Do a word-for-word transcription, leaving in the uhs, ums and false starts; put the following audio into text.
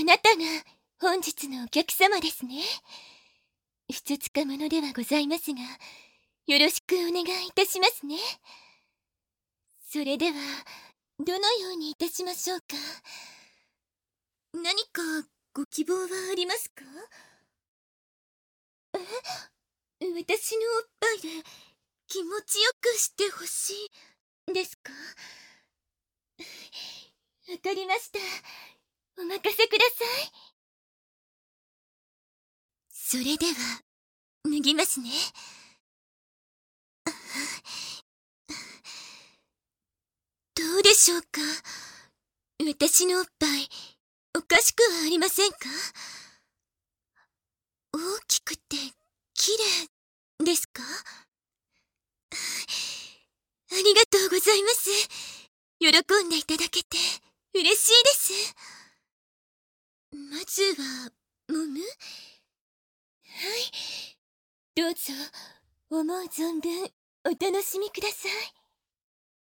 あなたが本日のお客様ですね。ふつつかものではございますが、よろしくお願いいたしますね。それでは、どのようにいたしましょうか。何かご希望はありますか？え？私のおっぱいで気持ちよくしてほしいですか？わかりました。お任せください。それでは、脱ぎますね。どうでしょうか？私のおっぱい、おかしくはありませんか？大きくて、綺麗ですか？ありがとうございます。喜んでいただけて、嬉しいです。まずは、揉む？はい。どうぞ、思う存分、お楽しみください。